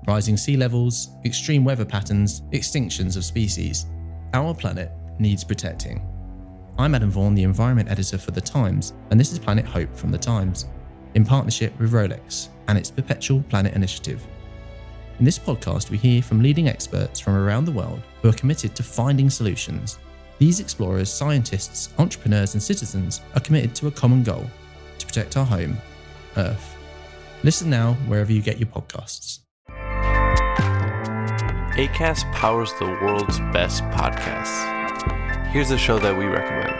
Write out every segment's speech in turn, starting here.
Rising sea levels, extreme weather patterns, extinctions of species. Our planet needs protecting. I'm Adam Vaughan, the Environment Editor for The Times, and this is Planet Hope from The Times, in partnership with Rolex and its Perpetual Planet Initiative. In this podcast, we hear from leading experts from around the world who are committed to finding solutions. These explorers, scientists, entrepreneurs, and citizens are committed to a common goal: to protect our home, Earth. Listen now wherever you get your podcasts. Acast powers the world's best podcasts. Here's a show that we recommend.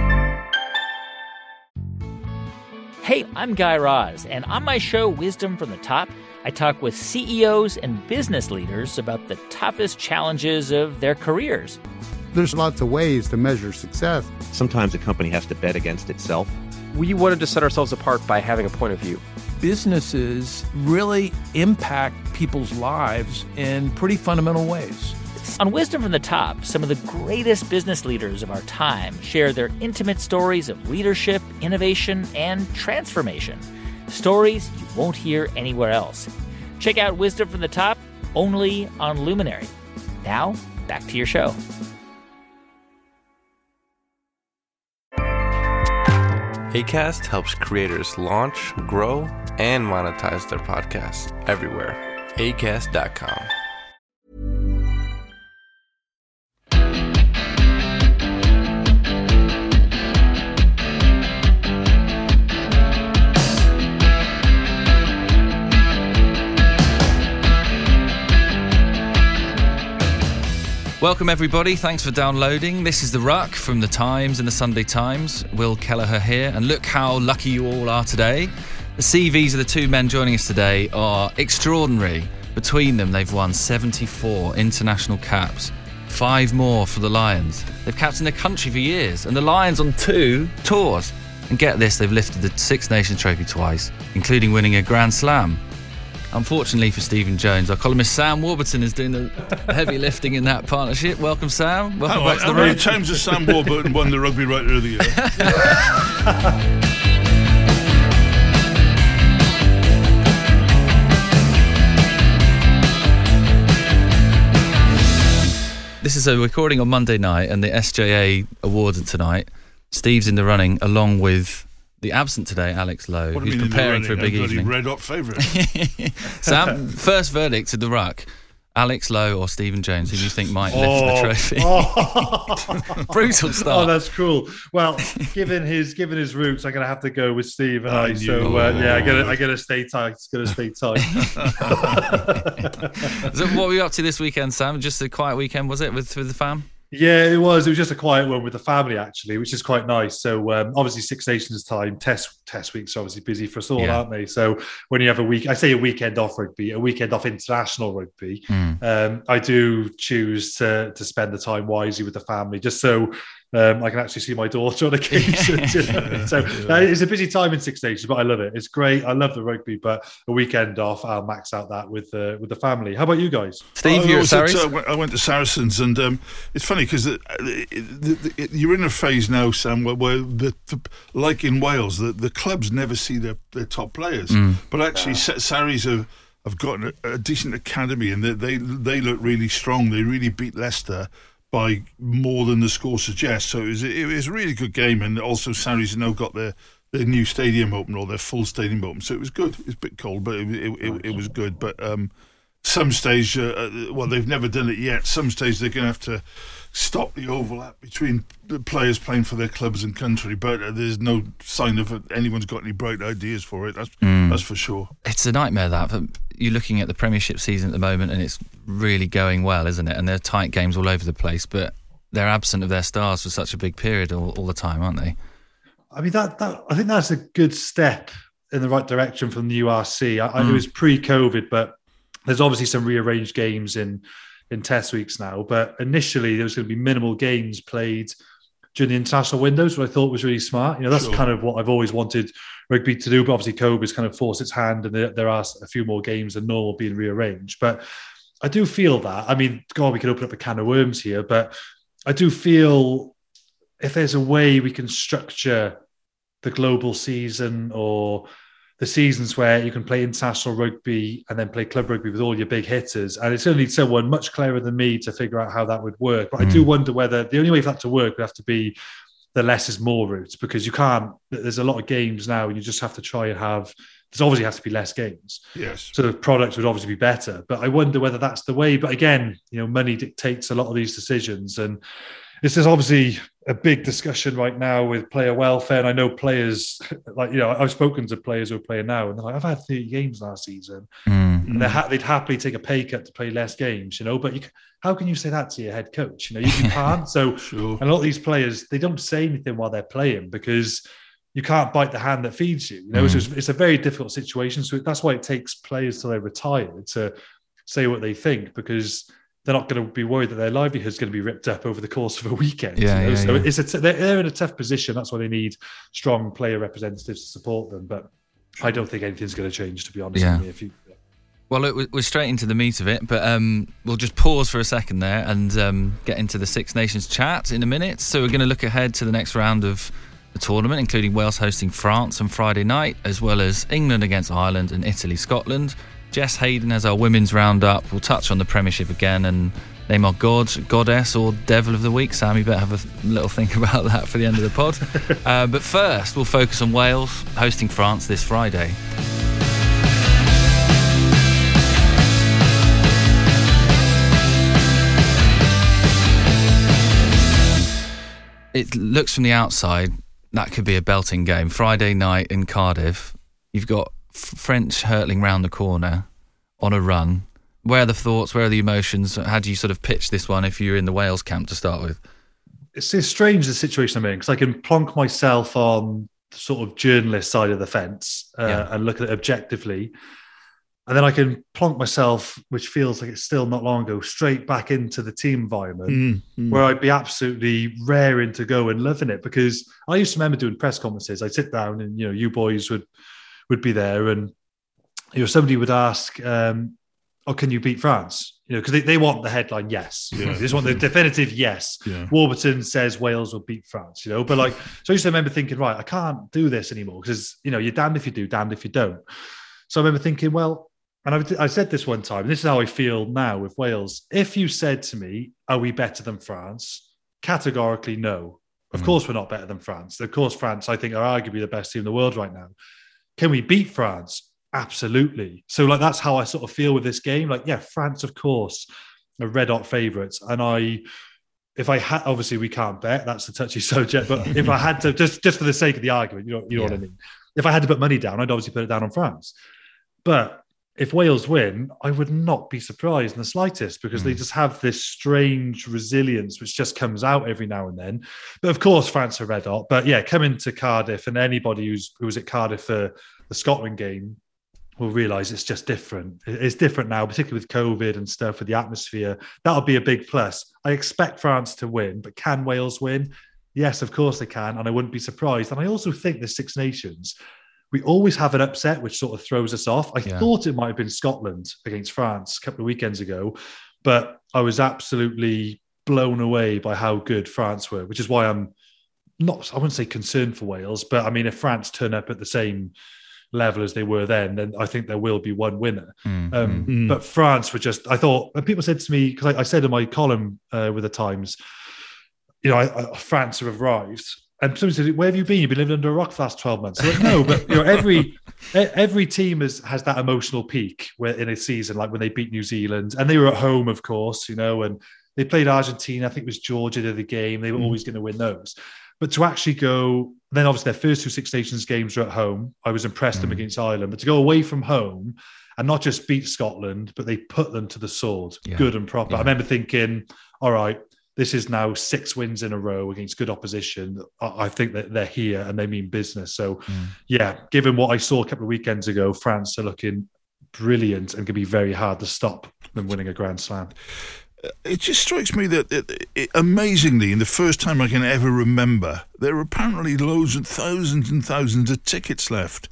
Hey, I'm Guy Raz, and on my show, Wisdom from the Top, I talk with CEOs and business leaders about the toughest challenges of their careers. There's lots of ways to measure success. Sometimes a company has to bet against itself. We wanted to set ourselves apart by having a point of view. Businesses really impact people's lives in pretty fundamental ways. On Wisdom from the Top, some of the greatest business leaders of our time share their intimate stories of leadership, innovation, and transformation. Stories you won't hear anywhere else. Check out Wisdom from the Top, only on Luminary. Now, back to your show. Acast helps creators launch, grow, and monetize their podcasts everywhere. Acast.com. Welcome everybody, thanks for downloading. This is The Ruck from The Times and The Sunday Times. Will Kelleher here, and look how lucky you all are today. The CVs of the two men joining us today are extraordinary. Between them, they've won 74 international caps, 5 more for the Lions. They've captained their country for years, and the Lions on 2 tours. And get this, they've lifted the Six Nations trophy twice, including winning a Grand Slam. Unfortunately for Stephen Jones, our columnist Sam Warburton is doing the heavy lifting in that partnership. Welcome, Sam. Welcome back to the How many times has Sam Warburton won the Rugby Writer of the Year? This is a recording on Monday night, and the SJA awarded tonight. Steve's in the running, along with the absent today, Alex Lowe, who's preparing for a big evening. Red hot favourite. Sam, first verdict to the Ruck: Alex Lowe or Stephen Jones, who do you think might lift the trophy? Brutal start. Oh, that's cool. Well, given his roots, I'm gonna have to go with Steve and I. So I gotta stay tight. It's gonna stay tight. So what were you up to this weekend, Sam? Just a quiet weekend, was it, with the fam? Yeah, it was. It was just a quiet one with the family, actually, which is quite nice. So obviously Six Nations time, test weeks are obviously busy for us all, aren't they? So when you have a weekend off rugby, a weekend off international rugby, I do choose to spend the time wisely with the family, just so I can actually see my daughter on occasion. So it's a busy time in Six Nations, but I love it. It's great. I love the rugby, but a weekend off, I'll max out that with the family. How about you guys? Steve, you're at Saracens? I went to Saracens, and it's funny because you're in a phase now, Sam, where like in Wales, the clubs never see their top players, but actually Sarries have got a decent academy, and they look really strong. They really beat Leicester by more than the score suggests. So it was a really good game, and also Sarries have now got their new stadium open, or their full stadium open. So it was good. It was a bit cold, but it was good. But some stage, they've never done it yet. Some stage they're going to have to stop the overlap between the players playing for their clubs and country, but there's no sign of anyone's got any bright ideas for it. That's for sure. It's a nightmare, that. You're looking at the Premiership season at the moment, and it's really going well, isn't it? And there are tight games all over the place, but they're absent of their stars for such a big period all the time, aren't they? I mean, I think that's a good step in the right direction from the URC. It was pre-COVID, but there's obviously some rearranged games in test weeks now. But initially, there was going to be minimal games played during the international windows, which I thought was really smart. That's kind of what I've always wanted rugby to do. But obviously, COVID's kind of forced its hand, and there are a few more games than normal being rearranged. But I do feel that. I mean, God, we could open up a can of worms here, but I do feel if there's a way we can structure the global season or the seasons where you can play international rugby and then play club rugby with all your big hitters. And it's going to need someone much cleverer than me to figure out how that would work. But I do wonder whether the only way for that to work would have to be the less is more route, because you can't, there's a lot of games now and you just have to try and have, there's obviously has to be less games. Yes. So the product would obviously be better. But I wonder whether that's the way. But again, money dictates a lot of these decisions. And this is obviously a big discussion right now with player welfare. And I know players, I've spoken to players who are playing now, and they're like, I've had 30 games last season. And they'd happily take a pay cut to play less games, but how can you say that to your head coach? You can't. So Sure. And a lot of these players, they don't say anything while they're playing because you can't bite the hand that feeds you. So it's a very difficult situation. So that's why it takes players till they retire to say what they think, because they're not going to be worried that their livelihood is going to be ripped up over the course of a weekend. So they're in a tough position. That's why they need strong player representatives to support them. But I don't think anything's going to change, to be honest with you. Well, look, we're straight into the meat of it, but we'll just pause for a second there and get into the Six Nations chat in a minute. So we're going to look ahead to the next round of the tournament, including Wales hosting France on Friday night, as well as England against Ireland and Italy, Scotland. Jess Hayden has our women's roundup. We'll touch on the Premiership again and name our god, goddess or devil of the week. Sam, you better have a little think about that for the end of the pod. But first, we'll focus on Wales hosting France this Friday. It looks from the outside that could be a belting game. Friday night in Cardiff, you've got French hurtling round the corner on a run. Where are the thoughts? Where are the emotions? How do you sort of pitch this one if you're in the Wales camp to start with? It's strange, the situation I'm in, because I can plonk myself on the sort of journalist side of the fence and look at it objectively. And then I can plonk myself, which feels like it's still not long ago, straight back into the team environment where I'd be absolutely raring to go and loving it. Because I used to remember doing press conferences. I'd sit down and, you boys would be there and, somebody would ask, can you beat France? Because they want the headline, yes. They just want the definitive yes. Warburton says Wales will beat France, But so I used to remember thinking, right, I can't do this anymore because, you're damned if you do, damned if you don't. So I remember thinking, well, and I said this one time, and this is how I feel now with Wales. If you said to me, are we better than France? Categorically, no. Of course we're not better than France. Of course, France, I think, are arguably the best team in the world right now. Can we beat France? Absolutely. So, that's how I sort of feel with this game. France, of course, are red hot favourites. And if I had, obviously we can't bet, that's a touchy subject, but if I had to, just for the sake of the argument, you know what I mean? If I had to put money down, I'd obviously put it down on France. But if Wales win, I would not be surprised in the slightest because they just have this strange resilience which just comes out every now and then. But of course, France are red hot. But coming to Cardiff, and anybody who was at Cardiff for the Scotland game will realise it's just different. It's different now, particularly with COVID and stuff, with the atmosphere. That'll be a big plus. I expect France to win, but can Wales win? Yes, of course they can, and I wouldn't be surprised. And I also think the Six Nations, we always have an upset which sort of throws us off. I thought it might have been Scotland against France a couple of weekends ago, but I was absolutely blown away by how good France were, which is why I'm not, I wouldn't say concerned for Wales, but I mean, if France turn up at the same level as they were then I think there will be one winner. But France were just, I thought, and people said to me, because I said in my column with the Times, France have arrived. And somebody said, where have you been? You've been living under a rock for the last 12 months. So no, but every team has that emotional peak where in a season, like when they beat New Zealand, and they were at home, of course, and they played Argentina. I think it was Georgia did the game. They were always going to win those. But to actually go, then obviously their first two Six Nations games were at home. I was impressed them against Ireland. But to go away from home and not just beat Scotland, but they put them to the sword, good and proper. I remember thinking, all right, this is now 6 wins in a row against good opposition. I think that they're here and they mean business. So, given what I saw a couple of weekends ago, France are looking brilliant and can be very hard to stop them winning a Grand Slam. It just strikes me that, amazingly, in the first time I can ever remember, there are apparently loads and thousands of tickets left.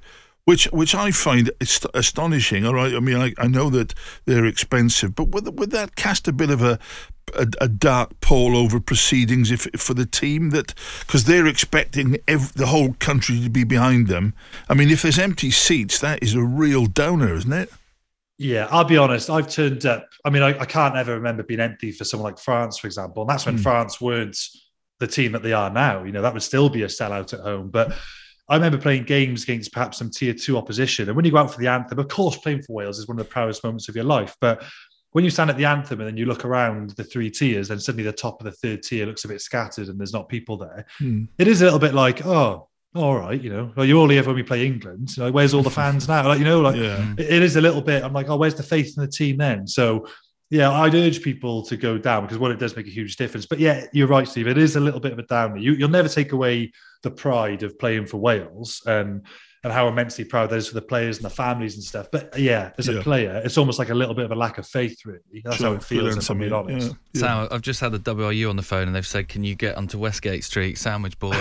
which I find astonishing. All right, I mean, I know that they're expensive, but would that cast a bit of a dark pall over proceedings for the team, that because they're expecting the whole country to be behind them? I mean, if there's empty seats, that is a real downer, isn't it? Yeah, I'll be honest. I've turned up. I mean, I can't ever remember being empty for someone like France, for example. And that's when France weren't the team that they are now. You know, that would still be a sellout at home. But I remember playing games against perhaps some tier 2 opposition. And when you go out for the anthem, of course, playing for Wales is one of the proudest moments of your life. But when you stand at the anthem and then you look around the 3 tiers, and suddenly the top of the 3rd tier looks a bit scattered and there's not people there. It is a little bit like, oh, all right, you know, well, you're all here when we play England. You know, where's all the fans now? Like, you know, like it is a little bit. I'm like, oh, where's the faith in the team then? So, yeah, I'd urge people to go down, because it does make a huge difference. But yeah, you're right, Steve. It is a little bit of a downer. You'll never take away the pride of playing for Wales and how immensely proud that is for the players and the families and stuff. But yeah, as a player, it's almost like a little bit of a lack of faith, really. That's how it feels, if I'm being honest. Sam, I've just had the WRU on the phone and they've said, can you get onto Westgate Street, sandwich board,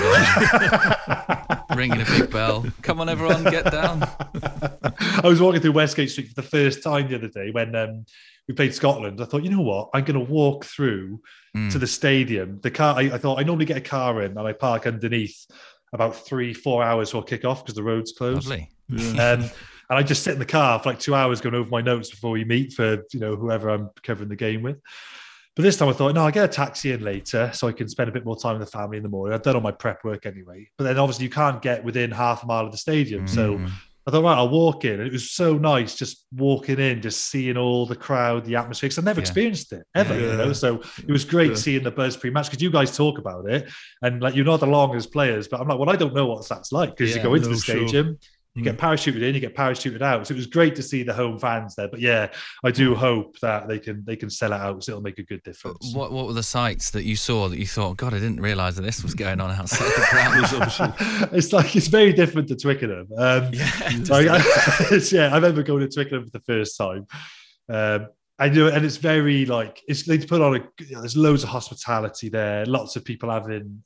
ringing a big bell. Come on, everyone, get down. I was walking through Westgate Street for the first time the other day when we played Scotland. I thought, you know what? I'm going to walk through to the stadium. The car, I thought I normally get a car in and I park underneath about 3-4 hours before kick-off because the road's closed. Lovely. And I just sit in the car for like 2 hours going over my notes before we meet for, you know, whoever I'm covering the game with. But this time I thought, no, I'll get a taxi in later so I can spend a bit more time with the family in the morning. I've done all my prep work anyway. But then obviously you can't get within half a mile of the stadium. So I thought, right, I'll walk in. And it was so nice just walking in, just seeing all the crowd, the atmosphere. Because I've never experienced it ever, you know. So it was great seeing the buzz pre-match, because you guys talk about it and like you're not along as players. But I'm like, well, I don't know what that's like, because you go into the stadium. You get parachuted in, you get parachuted out. So it was great to see the home fans there. But yeah, I do hope that they can sell it out, so it'll make a good difference. What were the sights that you saw that you thought, God, I didn't realise that this was going on outside the ground? It's very different to Twickenham. I remember going to Twickenham for the first time. I do, and it's very like they put on there's loads of hospitality there. Lots of people having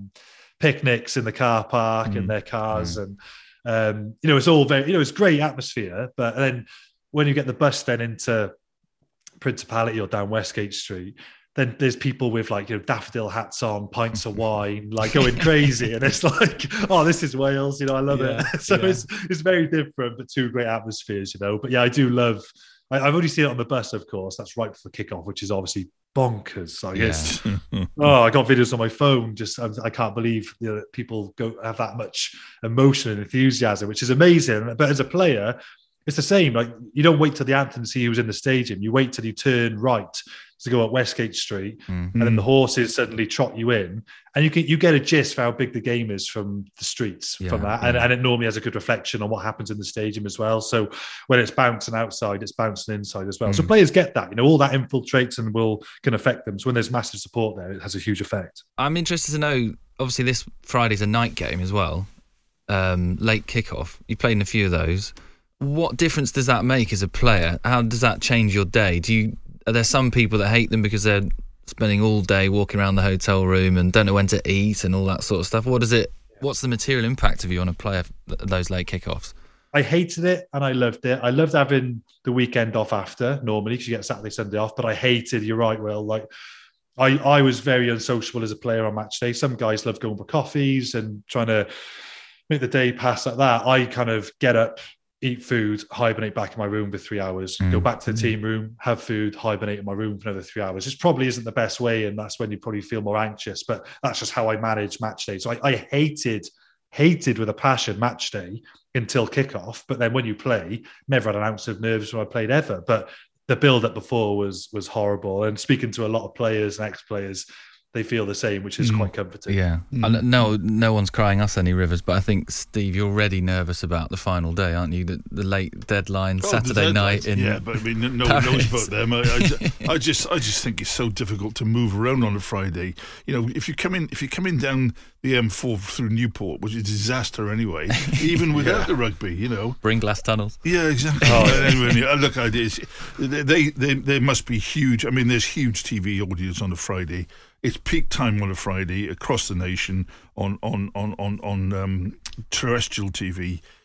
picnics in the car park and their cars and. You know, it's all very, you know, it's great atmosphere. But then when you get the bus then into Principality or down Westgate Street, then there's people with like, you know, daffodil hats on, pints of wine, like going crazy. And it's like, oh, this is Wales, you know, I love it. So it's very different, but two great atmospheres, you know. But yeah, I do love, I've only seen it on the bus, of course. That's right before kickoff, which is obviously bonkers. I guess. I got videos on my phone. Just I can't believe, you know, that people have that much emotion and enthusiasm, which is amazing. But as a player, it's the same. Like, you don't wait till the anthem to see who's in the stadium. You wait till you turn right to go up Westgate Street, and then the horses suddenly trot you in, and you get a gist for how big the game is from the streets from that, and it normally has a good reflection on what happens in the stadium as well. So when it's bouncing outside, it's bouncing inside as well. So players get that, you know, all that infiltrates and can affect them. So when there's massive support there, it has a huge effect. I'm interested to know, obviously this Friday's a night game as well, late kickoff. You played in a few of those. What difference does that make as a player? How does that change your day? Are there some people that hate them because they're spending all day walking around the hotel room and don't know when to eat and all that sort of stuff? What's the material impact of you on a player, those late kickoffs? I hated it and I loved it. I loved having the weekend off after, normally, because you get Saturday, Sunday off. But I hated, you're right, Will, like I was very unsociable as a player on match day. Some guys love going for coffees and trying to make the day pass like that. I kind of get up, eat food, hibernate back in my room for 3 hours, go back to the team room, have food, hibernate in my room for another 3 hours. This probably isn't the best way, and that's when you probably feel more anxious, but that's just how I manage match day. So I hated with a passion match day until kickoff, but then when you play, never had an ounce of nerves when I played ever. But the build-up before was horrible. And speaking to a lot of players and ex-players, they feel the same, which is quite comforting. Yeah. No one's crying us any rivers, but I think, Steve, you're already nervous about the final day, aren't you? The late deadline, Saturday night in but I mean, no one knows about them. I just think it's so difficult to move around on a Friday. You know, if you're coming down the M4 through Newport, which is a disaster anyway, even without the rugby, you know. Bring glass tunnels. Yeah, exactly. Anyway, look, they must be huge. I mean, there's huge TV audience on a Friday. It's peak time on a Friday across the nation on terrestrial TV.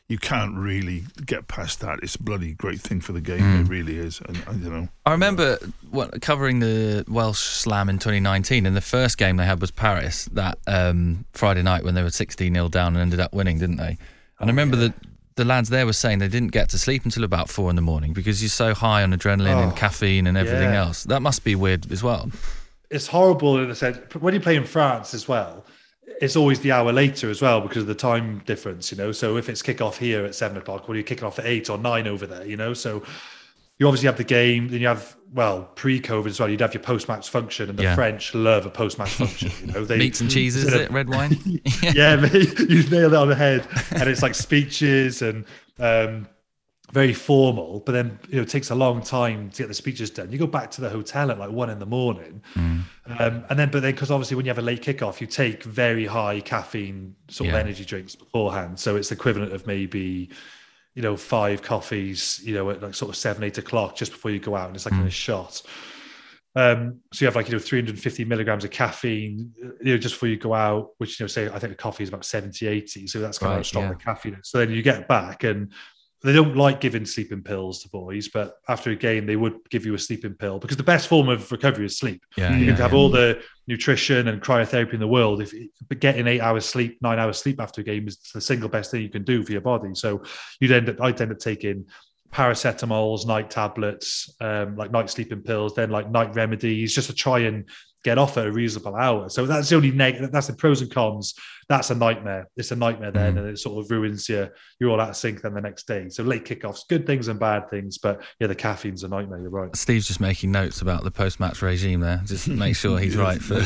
you can't really get past that. It's a bloody great thing for the game. It really is. And I remember covering the Welsh Slam in 2019, and the first game they had was Paris, that Friday night when they were 16-0 down and ended up winning, didn't they? And I remember that the lads there were saying they didn't get to sleep until about 4 a.m. because you're so high on adrenaline and caffeine and everything else. That must be weird as well. It's horrible in a sense. When you play in France as well, it's always the hour later as well because of the time difference, So if it's kick-off here at 7 o'clock, well, you're kicking off at 8 or 9 over there, So you obviously have the game, then you have, pre-COVID as well, you'd have your post-match function, and the French love a post-match function, They, meats and cheeses, is it? Red wine? Yeah, you nailed it on the head. And it's like speeches and very formal, but then it takes a long time to get the speeches done. You go back to the hotel at like 1 a.m. And then because obviously when you have a late kickoff, you take very high caffeine sort of energy drinks beforehand. So it's equivalent of maybe 5 coffees, at like sort of 7, 8 o'clock just before you go out, and it's like in a shot. So you have like 350 milligrams of caffeine, just before you go out, which say I think a coffee is about 70, 80. So that's kind of how strong the caffeine is. So then you get back, and they don't like giving sleeping pills to boys, but after a game they would give you a sleeping pill because the best form of recovery is sleep. You can have all the nutrition and cryotherapy in the world, but getting 8 hours sleep, 9 hours sleep after a game is the single best thing you can do for your body. So I'd end up taking paracetamols, night tablets, like night sleeping pills, then like night remedies, just to try and get off at a reasonable hour. So that's the only that's the pros and cons. That's a nightmare. It's a nightmare then, and it sort of ruins you're all out of sync then the next day. So late kickoffs, good things and bad things, but the caffeine's a nightmare. You're right. Steve's just making notes about the post-match regime there. Just make sure he's right for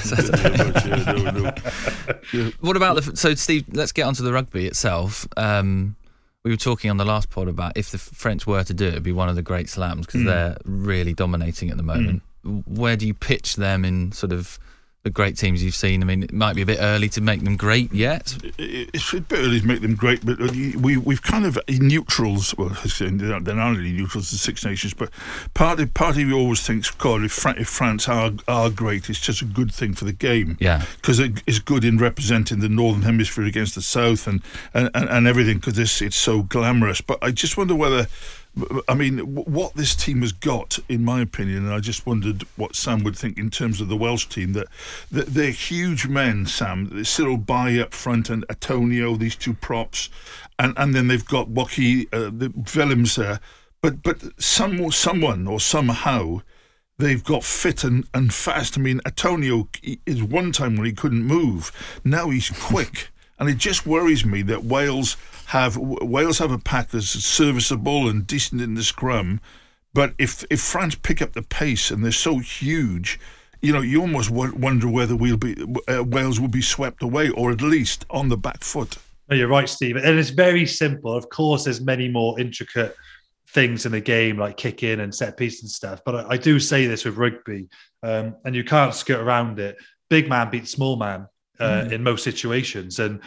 What about so Steve, let's get onto the rugby itself. We were talking on the last pod about if the French were to do it, it'd be one of the great slams because they're really dominating at the moment. Where do you pitch them in sort of the great teams you've seen? I mean, it might be a bit early to make them great yet. It's a bit early to make them great, but we've kind of neutrals. Well, they're not really neutrals, the Six Nations, but part of you always thinks, God, if France are great, it's just a good thing for the game. Yeah, because it's good in representing the Northern Hemisphere against the South and everything, because it's so glamorous. But I just wonder whether. I mean, what this team has got, in my opinion, and I just wondered what Sam would think in terms of the Welsh team, that they're huge men, Sam. Cyril Baille up front and Antonio, these two props, and then they've got Woki, the Willems there. But someone or somehow they've got fit and fast. I mean, Antonio is one time when he couldn't move. Now he's quick. And it just worries me that Wales have a pack that's serviceable and decent in the scrum, but if France pick up the pace and they're so huge, you almost wonder whether Wales will be swept away, or at least on the back foot. No, you're right, Steve. And it's very simple. Of course, there's many more intricate things in the game like kicking and set piece and stuff, but I do say this with rugby, and you can't skirt around it. Big man beats small man. In most situations, and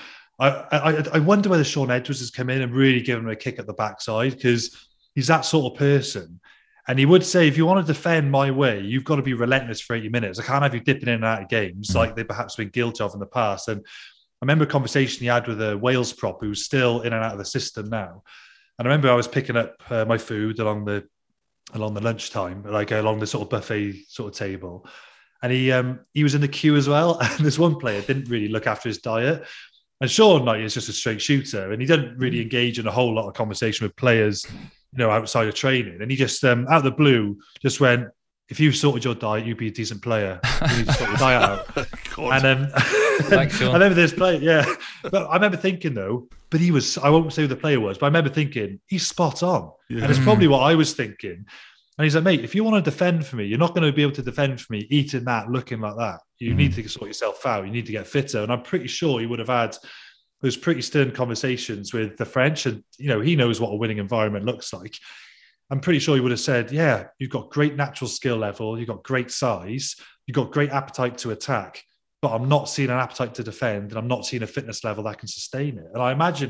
I wonder whether Shaun Edwards has come in and really given him a kick at the backside, because he's that sort of person. And he would say, if you want to defend my way, you've got to be relentless for 80 minutes. I can't have you dipping in and out of games like they perhaps been guilty of in the past. And I remember a conversation he had with a Wales prop who's still in and out of the system now. And I remember I was picking up my food along the lunchtime, like along the sort of buffet sort of table. And he was in the queue as well. And this one player didn't really look after his diet. And Shaun Knight is just a straight shooter. And he doesn't really engage in a whole lot of conversation with players, outside of training. And he just, out of the blue, just went, if you sorted your diet, you'd be a decent player. You need to sort your diet out. And Thanks, Shaun. I remember this player, yeah. But I remember thinking, though, but he was, I won't say who the player was, but I remember thinking, he's spot on. Yeah. And it's probably what I was thinking. And he's like, mate, if you want to defend for me, you're not going to be able to defend for me eating that, looking like that. You need to sort yourself out. You need to get fitter. And I'm pretty sure he would have had those pretty stern conversations with the French. And, he knows what a winning environment looks like. I'm pretty sure he would have said, yeah, you've got great natural skill level. You've got great size. You've got great appetite to attack. But I'm not seeing an appetite to defend, and I'm not seeing a fitness level that can sustain it. And I imagine,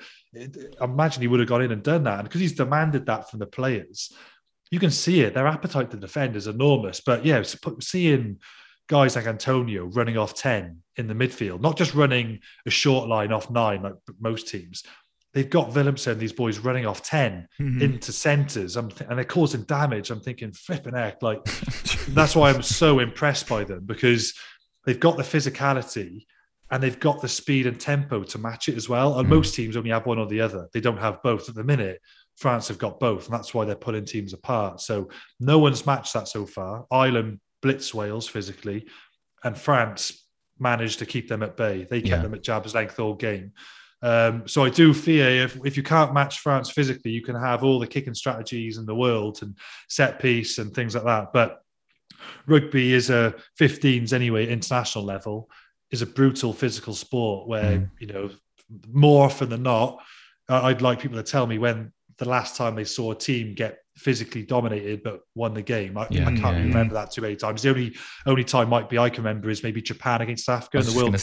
he would have gone in and done that. And because he's demanded that from the players, you can see it. Their appetite to defend is enormous. But yeah, seeing guys like Antonio running off 10 in the midfield, not just running a short line off 9 like most teams. they've got Willemsen, these boys running off 10 into centres, and they're causing damage. I'm thinking, flipping heck, like that's why I'm so impressed by them, because they've got the physicality and they've got the speed and tempo to match it as well. And most teams only have one or the other. They don't have both at the minute. France have got both, and that's why they're pulling teams apart. So no one's matched that so far. Ireland blitzed Wales physically, and France managed to keep them at bay. They kept them at jab's length all game. So I do fear if you can't match France physically, you can have all the kicking strategies in the world and set piece and things like that. But rugby is a 15s anyway, international level, is a brutal physical sport where, more often than not, I'd like people to tell me when the last time they saw a team get physically dominated but won the game. I can't remember that too many times. The only time I can remember is maybe Japan against Africa in the World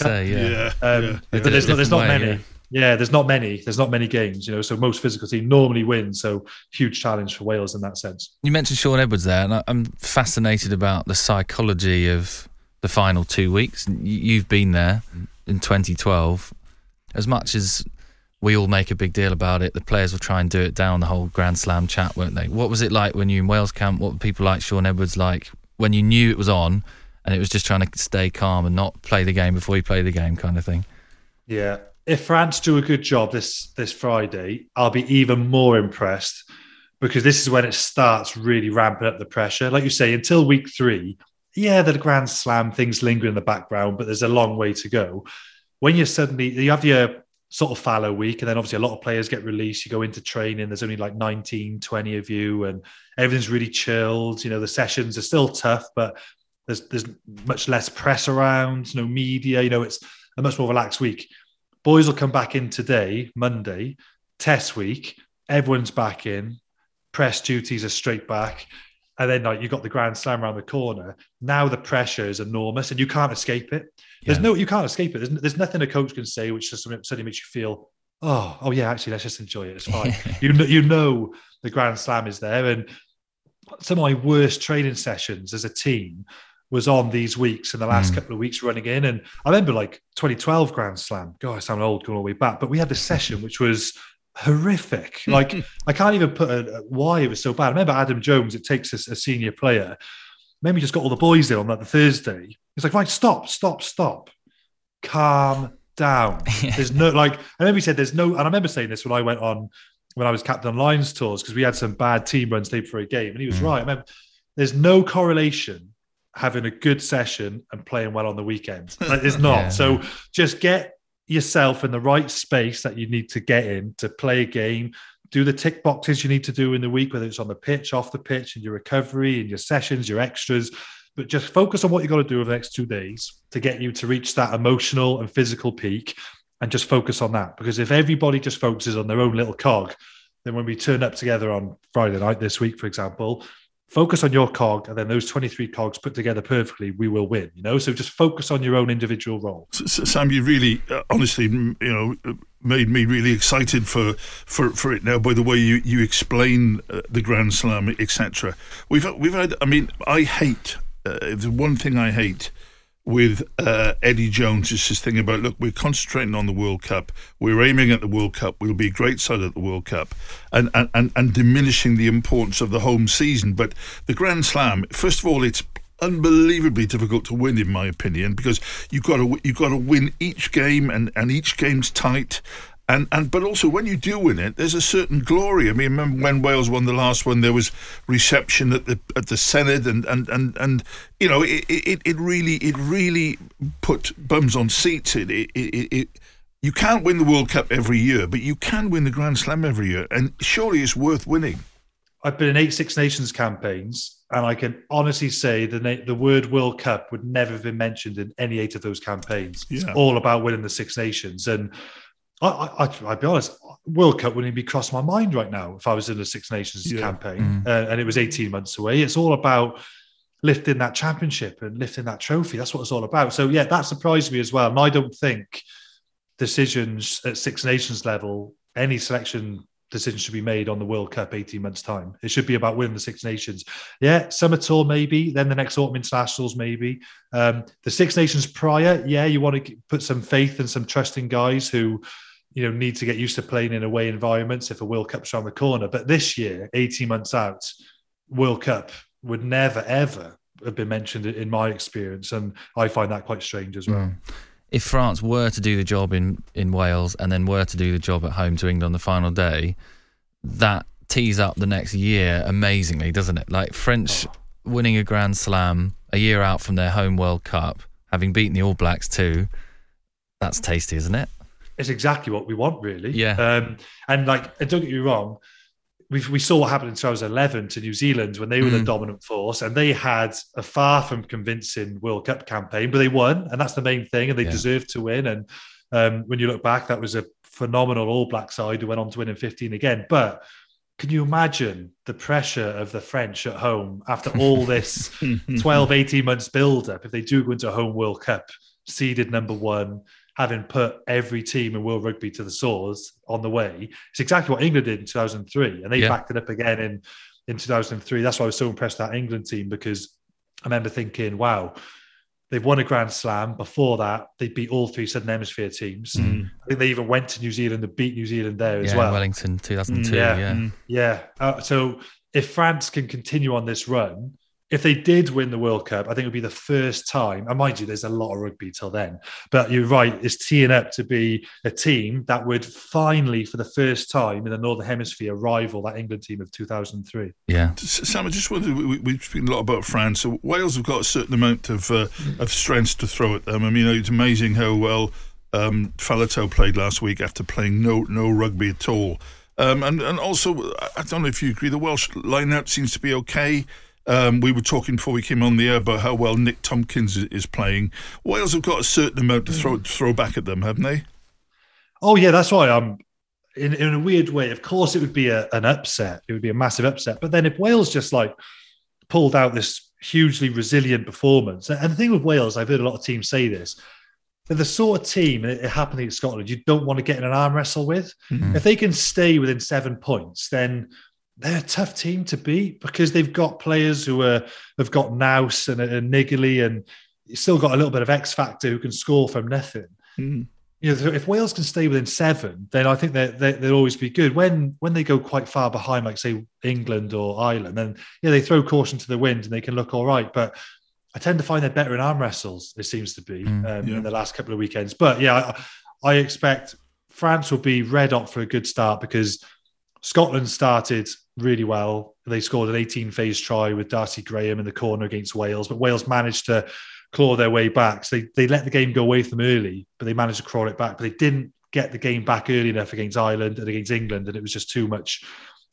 Cup. But there's not many. Yeah. Yeah, there's not many. There's not many games, so most physical team normally win. So huge challenge for Wales in that sense. You mentioned Shaun Edwards there, and I'm fascinated about the psychology of the final 2 weeks. You've been there in 2012. As much as we all make a big deal about it, the players will try and do it down the whole Grand Slam chat, won't they? What was it like when you were in Wales camp? What were people like Shaun Edwards like when you knew it was on and it was just trying to stay calm and not play the game before you play the game kind of thing? Yeah. If France do a good job this Friday, I'll be even more impressed, because this is when it starts really ramping up the pressure. Like you say, until week 3, the Grand Slam things linger in the background, but there's a long way to go. When you have your sort of fallow week, and then obviously a lot of players get released, you go into training, there's only like 19, 20 of you, and everything's really chilled. The sessions are still tough, but there's much less press around, no media, it's a much more relaxed week. Boys will come back in today, Monday, test week. Everyone's back in. Press duties are straight back. And then you've got the Grand Slam around the corner. Now the pressure is enormous and you can't escape it. You can't escape it. There's nothing a coach can say which just suddenly makes you feel, actually, let's just enjoy it. It's fine. you know the Grand Slam is there. And some of my worst training sessions as a team was on these weeks in the last couple of weeks running in. And I remember 2012 Grand Slam. God, I sound old going all the way back. But we had this session which was horrific. I can't even put why it was so bad. I remember Adam Jones, it takes a senior player. Maybe just got all the boys in on that the Thursday. He's like, right, stop. Calm down. There's no, I remember he said there's no, and I remember saying this when I was captain on Lions tours, because we had some bad team runs day before a game. And he was right. I remember there's no correlation having a good session and playing well on the weekend. It's not. So just get yourself in the right space that you need to get in to play a game, do the tick boxes you need to do in the week, whether it's on the pitch, off the pitch, and your recovery and your sessions, your extras, but just focus on what you got to do over the next 2 days to get you to reach that emotional and physical peak, and just focus on that. Because if everybody just focuses on their own little cog, then when we turn up together on Friday night this week, for example, focus on your cog, and then those 23 cogs put together perfectly, we will win, So just focus on your own individual role. Sam, you really, honestly, made me really excited for it now by the way you explain the Grand Slam, etc. We've had, I hate, the one thing I hate with Eddie Jones is this thing about, look, we're concentrating on the World Cup, we're aiming at the World Cup, we'll be a great side at the World Cup, and diminishing the importance of the home season. But the Grand Slam, first of all, it's unbelievably difficult to win, in my opinion, because you've got to win each game, and each game's tight. But also when you do win it, there's a certain glory. Remember when Wales won the last one, there was reception at the Senedd, and it really put bums on seats. You can't win the World Cup every year, but you can win the Grand Slam every year, and surely it's worth winning. I've been in 8 Six Nations campaigns, and I can honestly say the word World Cup would never have been mentioned in any 8 of those campaigns. It's all about winning the Six Nations. And I'll be honest, World Cup wouldn't even be crossed my mind right now if I was in the Six Nations campaign and it was 18 months away. It's all about lifting that championship and lifting that trophy. That's what it's all about. So, that surprised me as well. And I don't think decisions at Six Nations level, any selection decision should be made on the World Cup 18 months' time. It should be about winning the Six Nations. Summer tour maybe, then the next autumn internationals maybe. The Six Nations prior, you want to put some faith and some trust in guys who need to get used to playing in away environments if a World Cup's around the corner. But this year, 18 months out, World Cup would never, ever have been mentioned in my experience. And I find that quite strange as well. If France were to do the job in Wales and then were to do the job at home to England on the final day, that tees up the next year amazingly, doesn't it? Like French winning a Grand Slam a year out from their home World Cup, having beaten the All Blacks too, that's tasty, isn't it? It's exactly what we want, really. Yeah. And don't get me wrong, we saw what happened in 2011 to New Zealand when they were the dominant force, and they had a far from convincing World Cup campaign, but they won, and that's the main thing, and they deserved to win. And when you look back, that was a phenomenal All Black side who went on to win in 15 again. But can you imagine the pressure of the French at home after all this 12, 18 months build-up if they do go into a home World Cup, seeded number one, having put every team in World Rugby to the swords on the way? It's exactly what England did in 2003, and they backed it up again in 2003. That's why I was so impressed with that England team, because I remember thinking, wow, they've won a Grand Slam. Before that, they beat all three Southern Hemisphere teams. I think they even went to New Zealand and beat New Zealand there as well. Wellington, 2002. So if France can continue on this run, if they did win the World Cup, I think it would be the first time, and mind you, there's a lot of rugby till then, but you're right, it's teeing up to be a team that would finally, for the first time in the Northern Hemisphere, rival that England team of 2003. Yeah. Sam, I just wondered, we've spoken a lot about France. So Wales have got a certain amount of strengths to throw at them. I mean, it's amazing how well Faletau played last week after playing no rugby at all. And also, I don't know if you agree, the Welsh line-out seems to be okay. We were talking before we came on the air about how well Nick Tompkins is playing. Wales have got a certain amount to throw back at them, haven't they? Oh yeah, that's why I'm in a weird way. Of course, it would be an upset. It would be a massive upset. But then if Wales just pulled out this hugely resilient performance, and the thing with Wales, I've heard a lot of teams say this, they're the sort of team, and it happened in Scotland, you don't want to get in an arm wrestle with. If they can stay within 7 points, then they're a tough team to beat, because they've got players who have got Nous and Niggly, and you've still got a little bit of X factor who can score from nothing. If Wales can stay within 7, then I think they'll always be good. When they go quite far behind, like say England or Ireland, then they throw caution to the wind and they can look all right. But I tend to find they're better in arm wrestles, it seems to be, in the last couple of weekends. But I expect France will be red hot for a good start, because Scotland started really well. They scored an 18-phase try with Darcy Graham in the corner against Wales, but Wales managed to claw their way back. So they let the game go away from them early, but they managed to crawl it back. But they didn't get the game back early enough against Ireland and against England, and it was just too much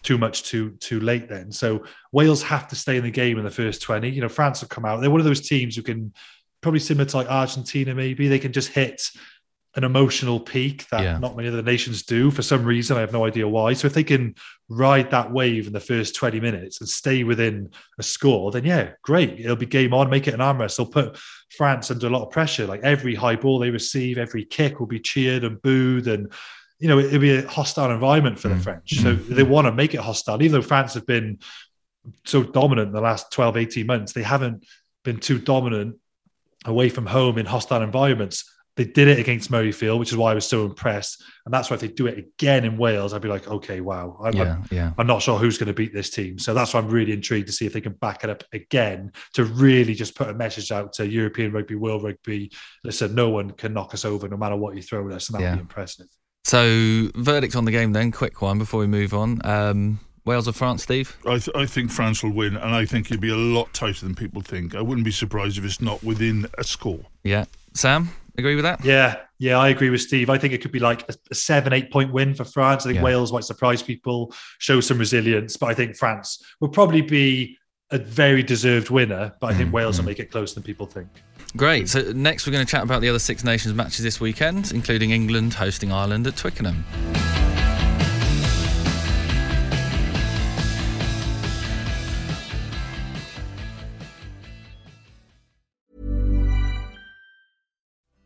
too late then. So Wales have to stay in the game in the first 20. France will come out. They're one of those teams who can, probably similar to like Argentina maybe, they can just hit an emotional peak that not many other nations do for some reason. I have no idea why. So if they can ride that wave in the first 20 minutes and stay within a score, then great. It'll be game on, make it an arm wrestle, put France under a lot of pressure. Like every high ball they receive, every kick will be cheered and booed, and it'll be a hostile environment for the French. So they want to make it hostile. Even though France have been so dominant in the last 12, 18 months, they haven't been too dominant away from home in hostile environments. They did it against Murrayfield, which is why I was so impressed. And that's why if they do it again in Wales, I'd be like, okay, wow. I'm not sure who's going to beat this team. So that's why I'm really intrigued to see if they can back it up again, to really just put a message out to European rugby, world rugby. Listen, no one can knock us over no matter what you throw at us. And that would be impressive. So, verdict on the game then, quick one before we move on. Wales or France, Steve? I think France will win, and I think it'll be a lot tighter than people think. I wouldn't be surprised if it's not within a score. Yeah. Sam, agree with that? Yeah, I agree with Steve. I think it could be like a 7-8 point win for France. I think Wales might surprise people, show some resilience, but I think France will probably be a very deserved winner, but I think Wales will make it closer than people think. Great. So next we're going to chat about the other Six Nations matches this weekend, including England hosting Ireland at Twickenham.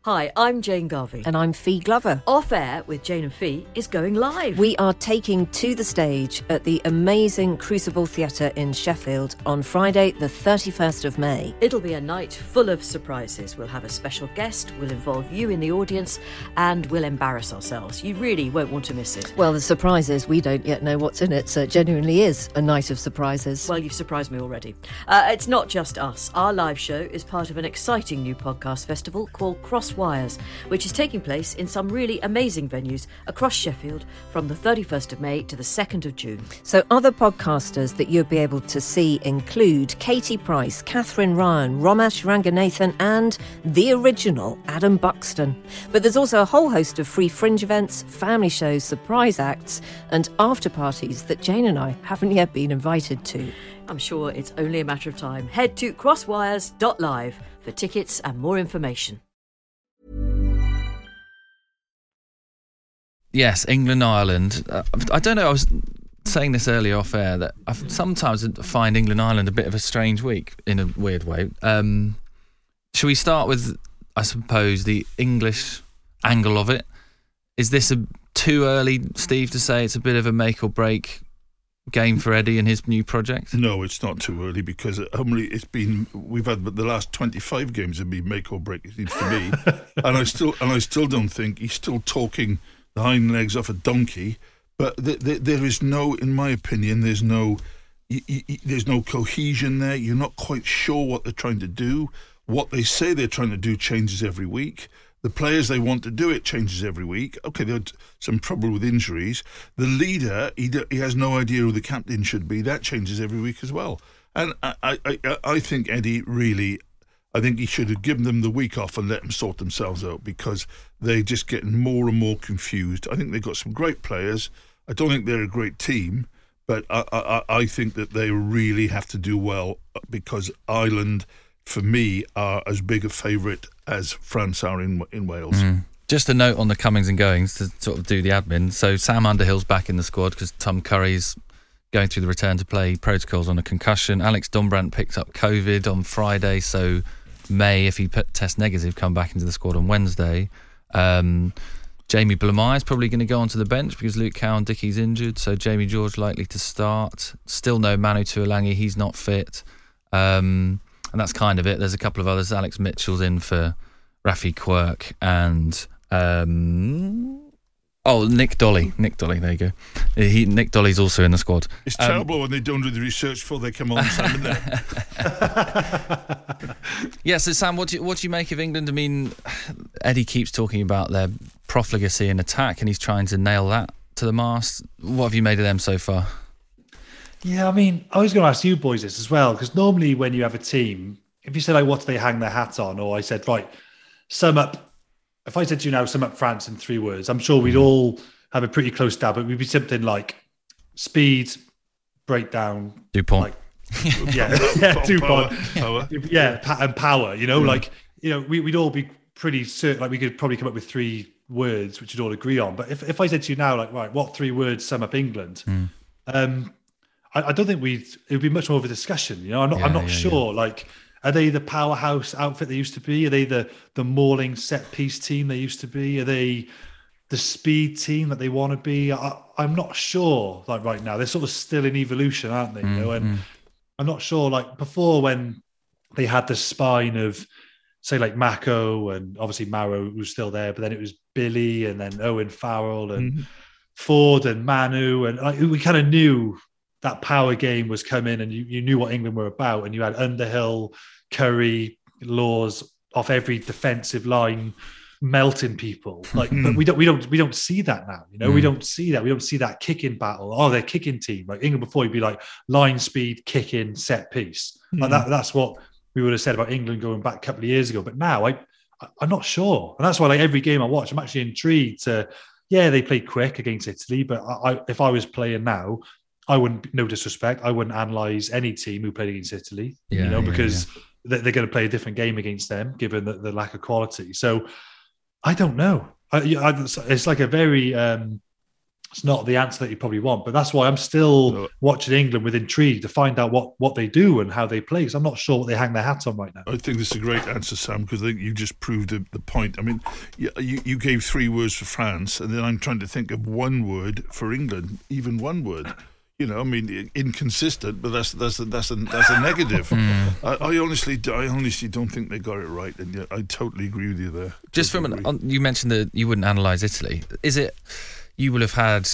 Hi, I'm Jane Garvey. And I'm Fee Glover. Off Air with Jane and Fee is going live. We are taking to the stage at the amazing Crucible Theatre in Sheffield on Friday, the 31st of May. It'll be a night full of surprises. We'll have a special guest, we'll involve you in the audience, and we'll embarrass ourselves. You really won't want to miss it. Well, the surprise is we don't yet know what's in it, so it genuinely is a night of surprises. Well, you've surprised me already. It's not just us. Our live show is part of an exciting new podcast festival called Cross Wires, which is taking place in some really amazing venues across Sheffield from the 31st of May to the 2nd of June. So other podcasters that you'll be able to see include Katie Price, Catherine Ryan, Romesh Ranganathan and the original Adam Buxton. But there's also a whole host of free fringe events, family shows, surprise acts and after parties that Jane and I haven't yet been invited to. I'm sure it's only a matter of time. Head to crosswires.live for tickets and more information. Yes, England, Ireland. I don't know, I was saying this earlier off air that I sometimes find England, Ireland a bit of a strange week in a weird way. Should we start with, I suppose, the English angle of it? Is this too early, Steve, to say it's a bit of a make or break game for Eddie and his new project? No, it's not too early because we've had the last 25 games have been make or break, it seems to me. and I still don't think he's still talking the hind legs off a donkey, but there is no, in my opinion, there's no cohesion there. You're not quite sure what they're trying to do. What they say they're trying to do changes every week. The players they want to do it changes every week. Okay, there's some trouble with injuries. The leader, he has no idea who the captain should be. That changes every week as well. And I think Eddie really, I think he should have given them the week off and let them sort themselves out because they're just getting more and more confused. I think they've got some great players. I don't think they're a great team, but I think that they really have to do well because Ireland, for me, are as big a favourite as France are in Wales. Just a note on the comings and goings to sort of do the admin. So Sam Underhill's back in the squad because Tom Curry's going through the return to play protocols on a concussion. Alex Dombrandt picked up COVID on Friday, so may, if he test negative, come back into the squad on Wednesday. Jamie Blamire is probably going to go onto the bench because Luke Cowan-Dickey's injured, so Jamie George likely to start. Still no Manu Tuolangi, he's not fit. And that's kind of it. There's a couple of others. Alex Mitchell's in for Rafi Quirk and Nick Dolly. Nick Dolly, there you go. Nick Dolly's also in the squad. It's terrible when they don't do the research before they come on, Sam, isn't it? Yeah, so Sam, what do you make of England? I mean, Eddie keeps talking about their profligacy in attack and he's trying to nail that to the mast. What have you made of them so far? Yeah, I mean, I was going to ask you boys this as well, because normally when you have a team, if you say, like, what do they hang their hat on? Or I said, right, sum up, if I said to you now, sum up France in 3 words, I'm sure we'd all have a pretty close stab. It would be something like speed, breakdown. Dupont. Dupont. Power. And power, we'd all be pretty certain, like we could probably come up with 3 words which we'd all agree on. But if I said to you now, like, right, what 3 words sum up England? I don't think it would be much more of a discussion. I'm not sure. Yeah. Like, are they the powerhouse outfit they used to be? Are they the mauling set piece team they used to be? Are they the speed team that they want to be? I'm not sure. Like right now, they're sort of still in evolution, aren't they? And I'm not sure. Like before, when they had the spine of, say, like Mako and obviously Maro was still there, but then it was Billy and then Owen Farrell and Ford and Manu, and like we kind of knew that power game was coming, and you knew what England were about, and you had Underhill, Curry, Laws off every defensive line, melting people. Like, but we don't see that now. We don't see that. We don't see that kicking battle. Oh, they're kicking team. Like England before, you'd be like line speed, kicking, set piece. Like that's what we would have said about England going back a couple of years ago. But now I'm not sure, and that's why like every game I watch, I'm actually intrigued to. Yeah, they played quick against Italy, but if I was playing now, I wouldn't, no disrespect, I wouldn't analyse any team who played against Italy, because they're going to play a different game against them, given the lack of quality. So I don't know. It's like a very it's not the answer that you probably want. But that's why I'm still watching England with intrigue to find out what they do and how they play. Because I'm not sure what they hang their hats on right now. I think this is a great answer, Sam, because I think you just proved the point. I mean, you gave 3 words for France, and then I'm trying to think of 1 word for England, even 1 word. You know, I mean, inconsistent, but that's a negative. I honestly don't think they got it right, and yeah, I totally agree with you there. Just you mentioned that you wouldn't analyse Italy. Is it you will have had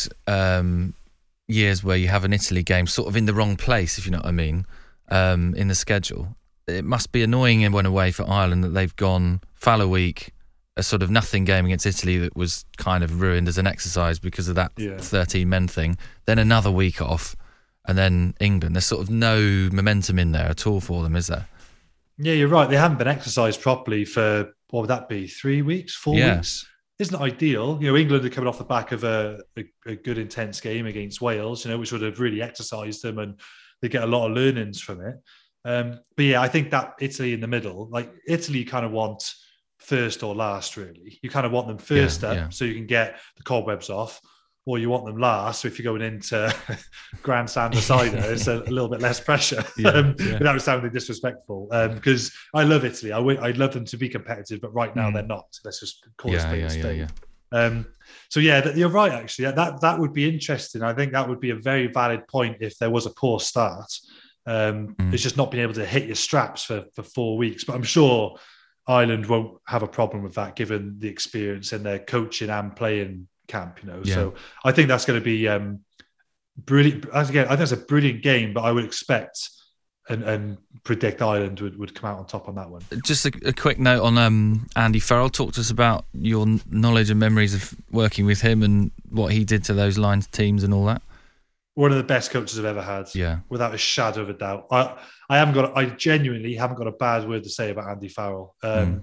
years where you have an Italy game sort of in the wrong place, if you know what I mean, in the schedule? It must be annoying when away for Ireland that they've gone Fallow week, a sort of nothing game against Italy that was kind of ruined as an exercise because of that 13 men thing, then another week off, and then England. There's sort of no momentum in there at all for them, is there? Yeah, you're right. They haven't been exercised properly for, what would that be, 3 weeks, 4 weeks? Isn't ideal. You know, England are coming off the back of a good, intense game against Wales, you know, which would have really exercised them, and they get a lot of learnings from it. But yeah, I think that Italy in the middle, like Italy you kind of want first or last, really. You kind of want them first up so you can get the cobwebs off, or you want them last, so if you're going into Grand Slam decider, it's a little bit less pressure. Without sounding disrespectful, because I love Italy. I'd love them to be competitive, but right now they're not. Let's just call it a spade. So yeah, you're right. Actually, that would be interesting. I think that would be a very valid point if there was a poor start. It's just not being able to hit your straps for 4 weeks. But I'm sure Ireland won't have a problem with that, given the experience in their coaching and playing camp. You know, so I think that's going to be brilliant. Again, I think that's a brilliant game, but I would expect and predict Ireland would come out on top on that one. Just a quick note on Andy Farrell. Talk to us about your knowledge and memories of working with him and what he did to those Lions teams and all that. One of the best coaches I've ever had, without a shadow of a doubt. I genuinely haven't got a bad word to say about Andy Farrell.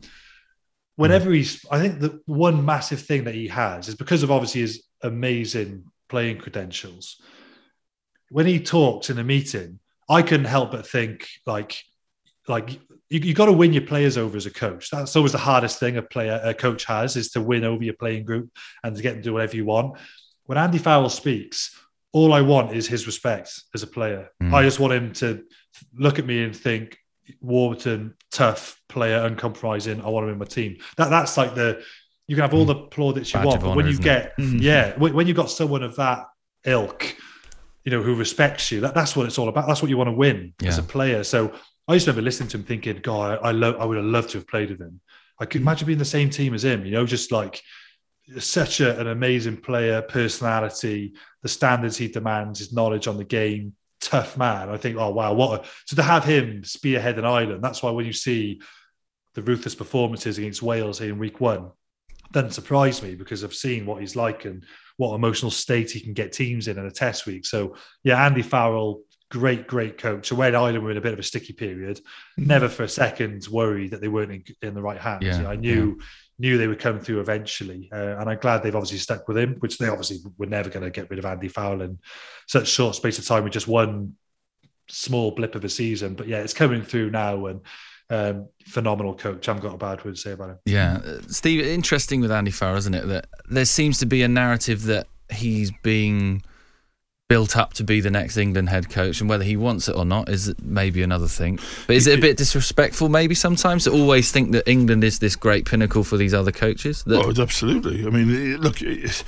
Whenever I think the one massive thing that he has is because of obviously his amazing playing credentials. When he talks in a meeting, I couldn't help but think like you got to win your players over as a coach. That's always the hardest thing a coach has, is to win over your playing group and to get them to do whatever you want. When Andy Farrell speaks, all I want is his respect as a player. I just want him to look at me and think, Warburton, tough player, uncompromising. I want him in my team. That's like you can have all the plaudits you want, but when you get, when you've got someone of that ilk, you know, who respects you, that's what it's all about. That's what you want to win as a player. So I just remember listening to him thinking, God, I would have loved to have played with him. I could imagine being the same team as him, you know, just like such an amazing player, personality, the standards he demands, his knowledge on the game, tough man. I think, oh wow, so to have him spearhead an Ireland, that's why when you see the ruthless performances against Wales in week 1, it doesn't surprise me, because I've seen what he's like and what emotional state he can get teams in a test week. So yeah, Andy Farrell, great coach. So when Ireland were in a bit of a sticky period, never for a second worried that they weren't in the right hands. I knew they would come through eventually, and I'm glad they've obviously stuck with him, which they obviously were never going to get rid of Andy Farrell in such short space of time with just one small blip of a season. But yeah, it's coming through now, and phenomenal coach. I haven't got a bad word to say about him. Yeah, Steve, interesting with Andy Farrell, isn't it, that there seems to be a narrative that he's being built up to be the next England head coach, and whether he wants it or not is maybe another thing. But is it a bit disrespectful maybe sometimes to always think that England is this great pinnacle for these other coaches? Oh, absolutely. I mean, look,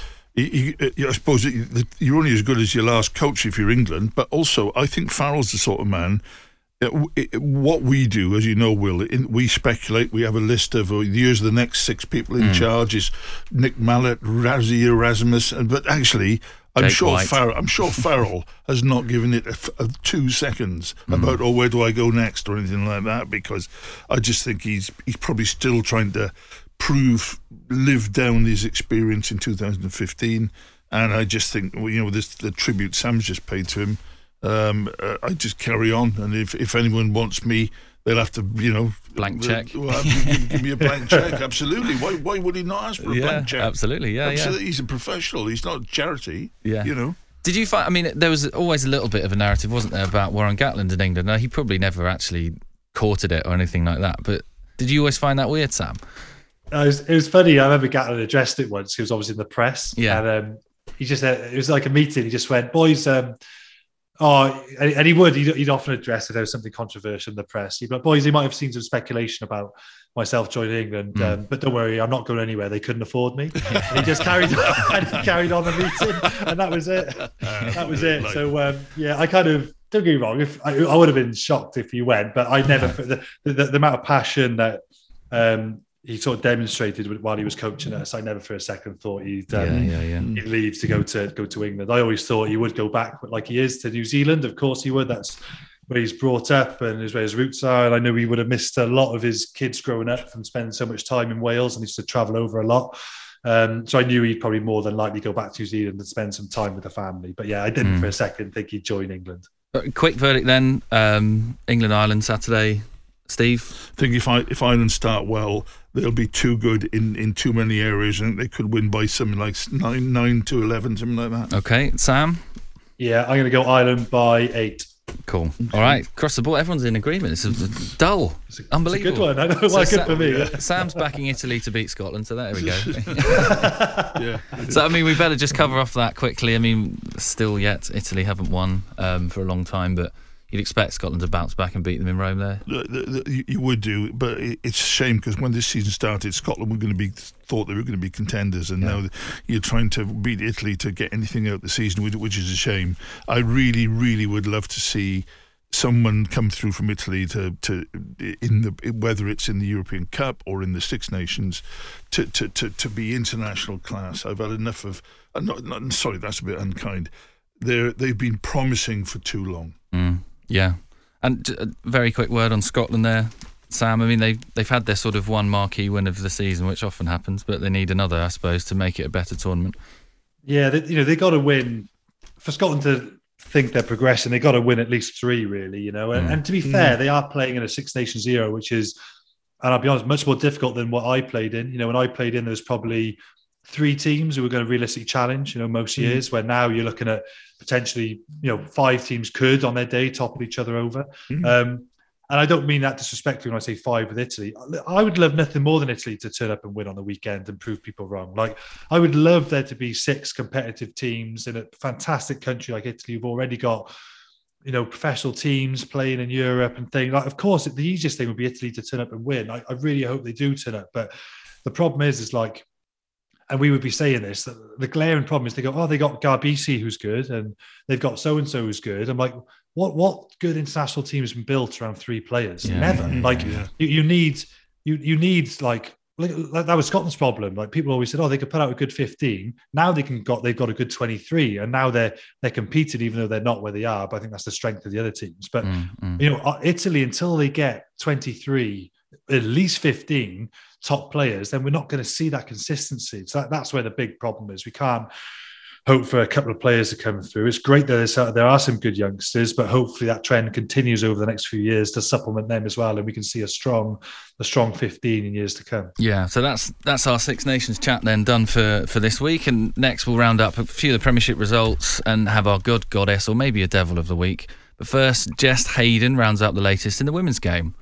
I suppose you're only as good as your last coach if you're England, but also I think Farrell's the sort of man. What we do, as you know, Will, we speculate. We have a list of here's the next 6 people in charge. Is Nick Mallett, Razzie Erasmus, but actually, I'm sure Farrell has not given it 2 seconds about where do I go next or anything like that, because I just think he's probably still trying to live down his experience in 2015, and I just think, you know, the tribute Sam's just paid to him. I just carry on, and if anyone wants me, they'll have to, you know, blank check. Give me a blank check. Absolutely. Why would he not ask for a blank check? Absolutely. Yeah. He's a professional. He's not a charity. Yeah. You know. Did you find? I mean, there was always a little bit of a narrative, wasn't there, about Warren Gatland in England? Now, he probably never actually courted it or anything like that. But did you always find that weird, Sam? It was funny. I remember Gatland addressed it once. He was obviously in the press. Yeah. And he just it was like a meeting. He just went, boys. And he'd often address if there was something controversial in the press. He'd be like, boys, you might have seen some speculation about myself joining England, but don't worry, I'm not going anywhere. They couldn't afford me. And he just carried on the meeting, and that was it. So I kind of, don't get me wrong, if I would have been shocked if he went, but I never the amount of passion that he sort of demonstrated while he was coaching us. I never for a second thought he'd leave to go to England. I always thought he would go back, like he is, to New Zealand. Of course he would. That's where he's brought up and is where his roots are. And I know he would have missed a lot of his kids growing up from spending so much time in Wales, and he used to travel over a lot. So I knew he'd probably more than likely go back to New Zealand and spend some time with the family. But yeah, I didn't for a second think he'd join England. Quick verdict then, England-Ireland Saturday. Steve? I think if Ireland start well, they'll be too good in too many areas, and they could win by something like 9-11, something like that. Okay, Sam? Yeah, I'm going to go Ireland by 8. Cool. All right, across the board, everyone's in agreement. It's dull. Unbelievable. It's a good one. I know why good for me. Sam's backing Italy to beat Scotland, so there we go. So, I mean, we better just cover off that quickly. I mean, still yet, Italy haven't won for a long time, but you'd expect Scotland to bounce back and beat them in Rome there. You would do, but it's a shame because when this season started, Scotland were going to be thought they were going to be contenders, and now you're trying to beat Italy to get anything out of the season, which is a shame. I really, really would love to see someone come through from Italy whether it's in the European Cup or in the Six Nations to be international class. I've had enough of. Sorry, that's a bit unkind. They've been promising for too long. Yeah, and a very quick word on Scotland there, Sam. I mean, they've had their sort of one marquee win of the season, which often happens, but they need another, I suppose, to make it a better tournament. Yeah, they got to win for Scotland to think they're progressing. They got to win at least 3, really. And to be fair, they are playing in a Six Nations era, which is, and I'll be honest, much more difficult than what I played in. When I played in, there was probably 3 teams who were going to realistically challenge, most years, where now you're looking at potentially, 5 teams could on their day topple each other over. And I don't mean that disrespectfully when I say 5 with Italy. I would love nothing more than Italy to turn up and win on the weekend and prove people wrong. Like, I would love there to be 6 competitive teams in a fantastic country like Italy who've already got, professional teams playing in Europe and things. Like, of course, the easiest thing would be Italy to turn up and win. I really hope they do turn up. But the problem is like, and we would be saying this, that the glaring problem is they go, they got Garbisi who's good, and they've got so-and-so who's good. I'm like, what good international team has been built around 3 players? Never. You need like that was Scotland's problem. Like, people always said, they could put out a good 15. Now they've got a good 23, and now they're competing even though they're not where they are. But I think that's the strength of the other teams. But Italy, until they get 23, at least 15 top players, then we're not going to see that consistency. So that's where the big problem is. We can't hope for a couple of players to come through. It's great that there are some good youngsters, but hopefully that trend continues over the next few years to supplement them as well, and we can see a strong 15 in years to come. Yeah, so that's our Six Nations chat then done for this week, and next we'll round up a few of the Premiership results and have our good goddess or maybe a devil of the week. But first, Jess Hayden rounds up the latest in the women's game.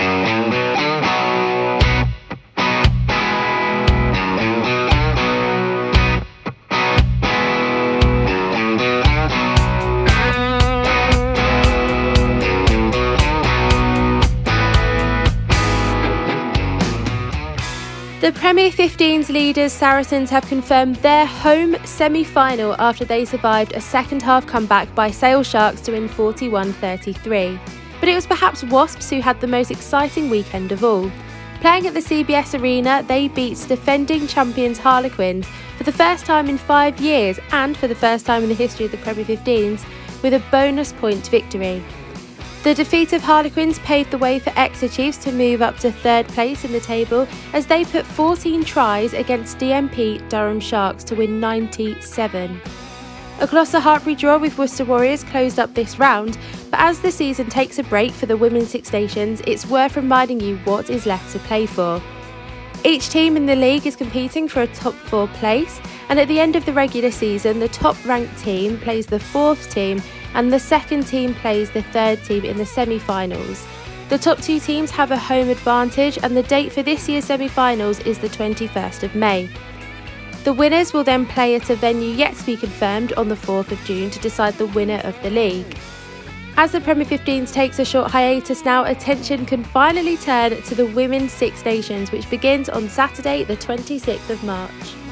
The Premier 15's leaders, Saracens, have confirmed their home semi-final after they survived a second-half comeback by Sale Sharks to win 41-33. But it was perhaps Wasps who had the most exciting weekend of all. Playing at the CBS Arena, they beat defending champions Harlequins for the first time in 5 years and for the first time in the history of the Premier 15s with a bonus point victory. The defeat of Harlequins paved the way for Exeter Chiefs to move up to 3rd place in the table as they put 14 tries against DMP Durham Sharks to win 97. A Gloucester-Hartpury draw with Worcester Warriors closed up this round, but as the season takes a break for the Women's Six Nations, it's worth reminding you what is left to play for. Each team in the league is competing for a top 4 place, and at the end of the regular season, the top-ranked team plays the 4th team and the 2nd team plays the 3rd team in the semi-finals. The top 2 teams have a home advantage, and the date for this year's semi-finals is the 21st of May. The winners will then play at a venue yet to be confirmed on the 4th of June to decide the winner of the league. As the Premier 15s takes a short hiatus now, attention can finally turn to the Women's Six Nations, which begins on Saturday, the 26th of March.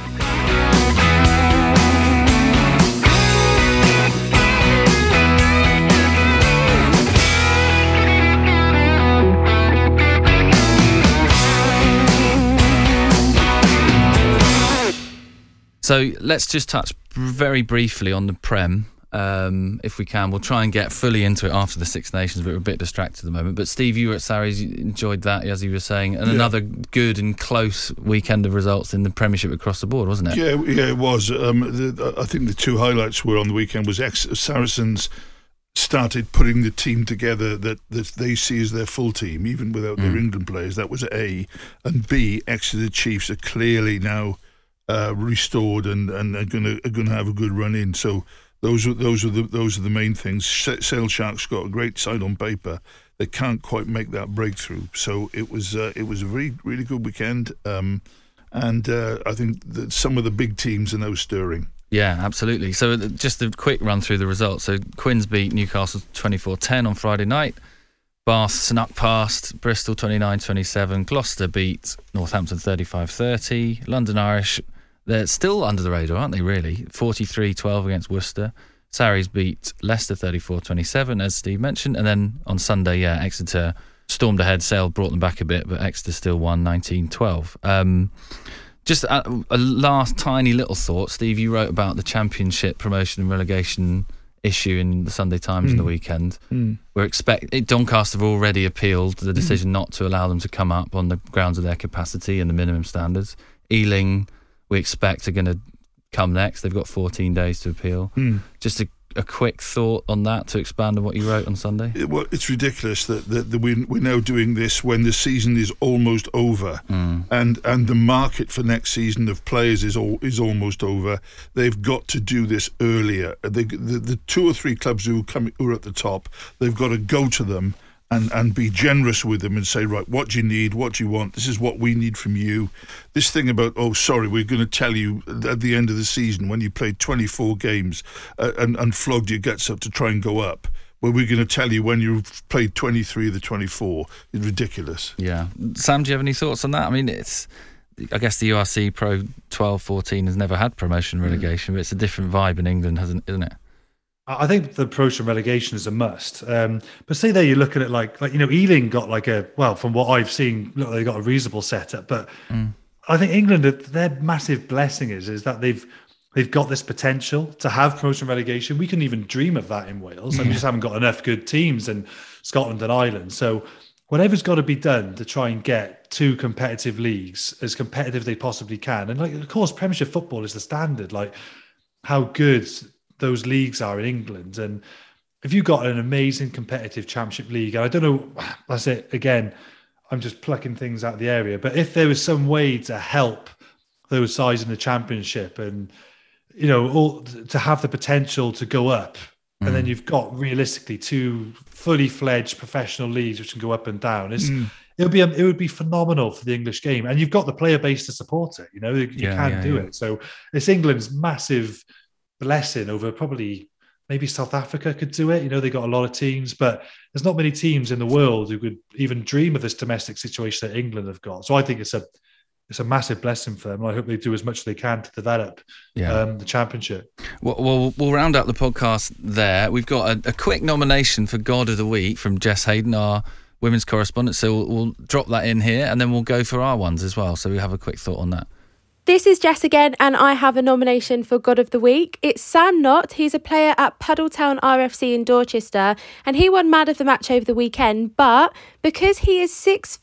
So let's just touch very briefly on the Prem, if we can. We'll try and get fully into it after the Six Nations, but we're a bit distracted at the moment. But Steve, you were at Sarries, you enjoyed that, as you were saying, and another good and close weekend of results in the Premiership across the board, wasn't it? Yeah, it was. I think the two highlights were on the weekend was Saracens started putting the team together that they see as their full team, even without their England players. That was A. And B, Exeter Chiefs are clearly now restored and are going to have a good run in. So those are the main things. Sale Sharks got a great side on paper. They can't quite make that breakthrough. So it was a really, really good weekend. And I think that some of the big teams are now stirring. Yeah, absolutely. So just a quick run through the results. So Quins beat Newcastle 24-10 on Friday night. Bath snuck past Bristol 29-27. Gloucester beat Northampton 35-30. London Irish, they're still under the radar, aren't they, really? 43-12 against Worcester. Sarries beat Leicester 34-27, as Steve mentioned. And then on Sunday, Exeter stormed ahead. Sale brought them back a bit, but Exeter still won 19-12. Just a last tiny little thought. Steve, you wrote about the Championship promotion and relegation issue in the Sunday Times in the weekend. Doncaster have already appealed the decision not to allow them to come up on the grounds of their capacity and the minimum standards. Ealing, we expect, are going to come next. They've got 14 days to appeal. Just a quick thought on that to expand on what you wrote on Sunday. Well, it's ridiculous that we're now doing this when the season is almost over, and the market for next season of players is almost over. They've got to do this earlier. The two or three clubs who are at the top, they've got to go to them and be generous with them and say, right, what do you need, what do you want, this is what we need from you. This thing about, we're going to tell you at the end of the season when you played 24 games and flogged your guts up to try and go up, well, we're going to tell you when you've played 23 of the 24. It's ridiculous. Yeah. Sam, do you have any thoughts on that? I mean, I guess the URC Pro 12-14 has never had promotion relegation, but it's a different vibe in England, isn't it? I think the approach to relegation is a must. But say there you look at it like Ealing got from what I've seen, look, they got a reasonable setup. But I think England, their massive blessing is that they've got this potential to have promotion relegation. We couldn't even dream of that in Wales. And we just haven't got enough good teams in Scotland and Ireland. So whatever's got to be done to try and get two competitive leagues as competitive as they possibly can. And of course, Premiership football is the standard. Like how good those leagues are in England, and if you've got an amazing competitive Championship league, and I don't know, that's it again, I'm just plucking things out of the area, but if there was some way to help those sides in the Championship and all to have the potential to go up, and then you've got realistically two fully fledged professional leagues which can go up and down, it would be phenomenal for the English game, and you've got the player base to support it. You can do it. So it's England's massive blessing over probably maybe South Africa could do it. They got a lot of teams, but there's not many teams in the world who could even dream of this domestic situation that England have got. So I think it's a massive blessing for them, and I hope they do as much as they can to develop the Championship. Well, we'll round out the podcast there. We've got a quick nomination for God of the Week from Jess Hayden, our women's correspondent, so we'll drop that in here and then we'll go for our ones as well, so we have a quick thought on that. This is Jess again, and I have a nomination for God of the Week. It's Sam Knott. He's a player at Puddletown RFC in Dorchester, and he won Man of the Match over the weekend, but because he is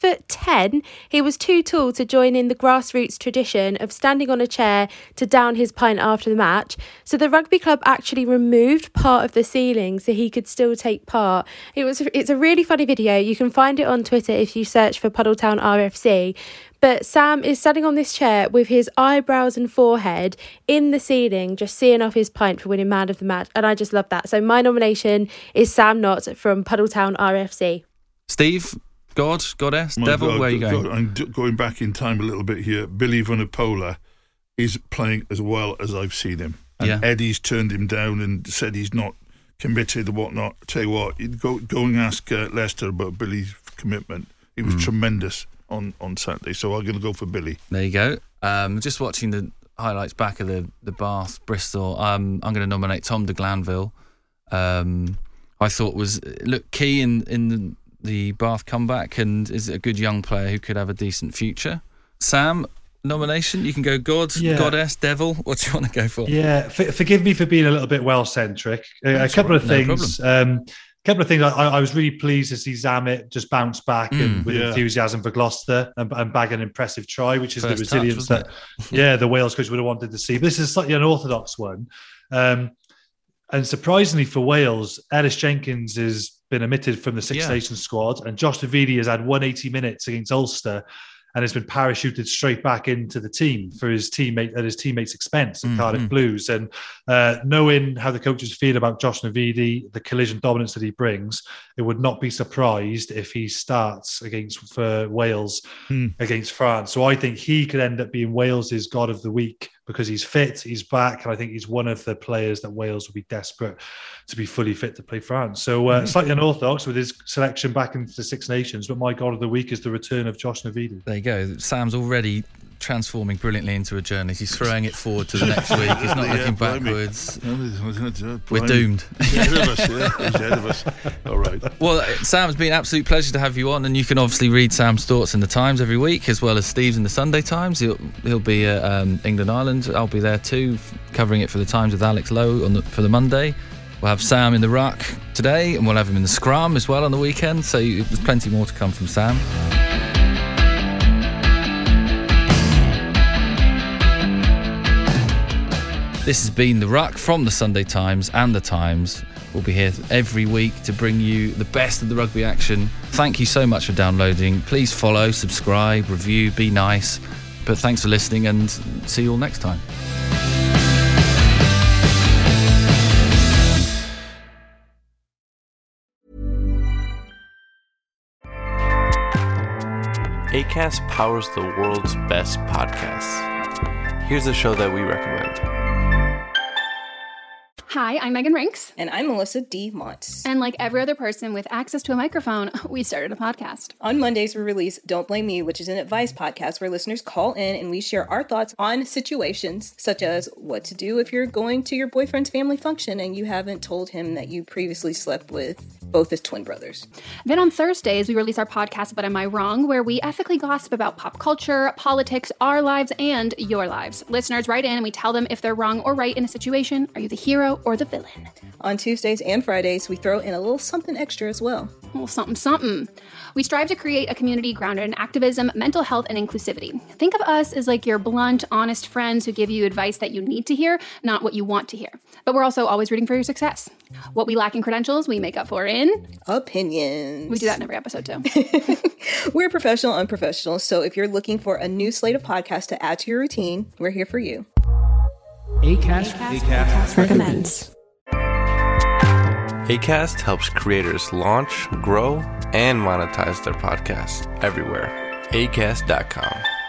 6'10", he was too tall to join in the grassroots tradition of standing on a chair to down his pint after the match. So the rugby club actually removed part of the ceiling so he could still take part. It's a really funny video. You can find it on Twitter if you search for Puddletown RFC. But Sam is standing on this chair with his eyebrows and forehead in the ceiling, just seeing off his pint for winning Man of the Match. And I just love that. So my nomination is Sam Knott from Puddletown RFC. Steve, Goddess, Devil, where are you going? I'm going back in time a little bit here. Billy Vunipola is playing as well as I've seen him. And Eddie's turned him down and said he's not committed and whatnot. I tell you what, go and ask Leicester about Billy's commitment. He was tremendous on Saturday, so I'm going to go for Billy. There you go. Just watching the highlights back of the Bath Bristol. I'm going to nominate Tom de Glanville. I thought looked key in the Bath comeback, and is a good young player who could have a decent future. Sam, nomination? You can go goddess, devil. What do you want to go for? Yeah, forgive me for being a little bit well-centric. A couple of things. I was really pleased to see Zammit just bounce back and with enthusiasm for Gloucester and bag an impressive try, which is the resilience that the Wales coach would have wanted to see. But this is slightly unorthodox one. And surprisingly for Wales, Ellis Jenkins has been omitted from the Six Nations squad, and Josh Navidi has had 180 minutes against Ulster and has been parachuted straight back into the team for his teammates' expense at Cardiff Blues. And knowing how the coaches feel about Josh Navidi, the collision dominance that he brings, it would not be surprised if he starts for Wales against France. So I think he could end up being Wales's God of the Week because he's fit, he's back, and I think he's one of the players that Wales will be desperate to be fully fit to play France. So slightly unorthodox with his selection back into the Six Nations, but my God of the Week is the return of Josh Navidi. There you go. Sam's already transforming brilliantly into a journalist. He's throwing it forward to the next week. He's not looking backwards. We're doomed. He's ahead of us. All right. Well, Sam, it's been an absolute pleasure to have you on, and you can obviously read Sam's thoughts in the Times every week, as well as Steve's in the Sunday Times. He'll be at England Ireland. I'll be there too, covering it for the Times with Alex Lowe for the Monday. We'll have Sam in the ruck today, and we'll have him in the scrum as well on the weekend. So there's plenty more to come from Sam. This has been The Ruck from the Sunday Times and the Times. We'll be here every week to bring you the best of the rugby action. Thank you so much for downloading. Please follow, subscribe, review, be nice. But thanks for listening, and see you all next time. Acast powers the world's best podcasts. Here's a show that we recommend. Hi, I'm Megan Rinks. And I'm Melissa D. Montz. And like every other person with access to a microphone, we started a podcast. On Mondays, we release Don't Blame Me, which is an advice podcast where listeners call in and we share our thoughts on situations such as what to do if you're going to your boyfriend's family function and you haven't told him that you previously slept with both his twin brothers. Then on Thursdays, we release our podcast, But Am I Wrong?, where we ethically gossip about pop culture, politics, our lives, and your lives. Listeners write in and we tell them if they're wrong or right in a situation. Are you the hero or the villain? On Tuesdays and Fridays, we throw in a little something extra as well. A little something. We strive to create a community grounded in activism, mental health, and inclusivity. Think of us as like your blunt, honest friends who give you advice that you need to hear, not what you want to hear. But we're also always rooting for your success. What we lack in credentials, we make up for in opinions. We do that in every episode too. We're professional, unprofessional. So if you're looking for a new slate of podcasts to add to your routine, we're here for you. Acast recommends. Acast helps creators launch, grow, and monetize their podcasts everywhere. Acast.com.